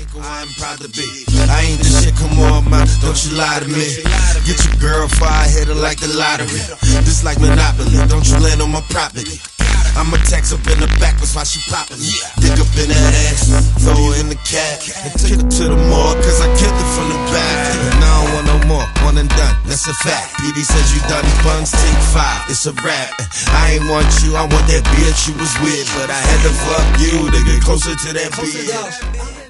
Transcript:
who I'm proud to be. I ain't the shit, come on, man, don't you lie to me. Get your girl before I hit her like the lottery. This like Monopoly, don't you land on my property. I'ma text up in the back, that's why she poppin' me. Dick up in her ass, throw her in the cab, and take her to the mall, cause I killed it from the back. Now I don't want no more, one and done, that's a fact. PD says you done buns, take 5, it's a rap. I ain't want you, I want that bitch, you was weird, but I had to fuck you to get closer to that bitch.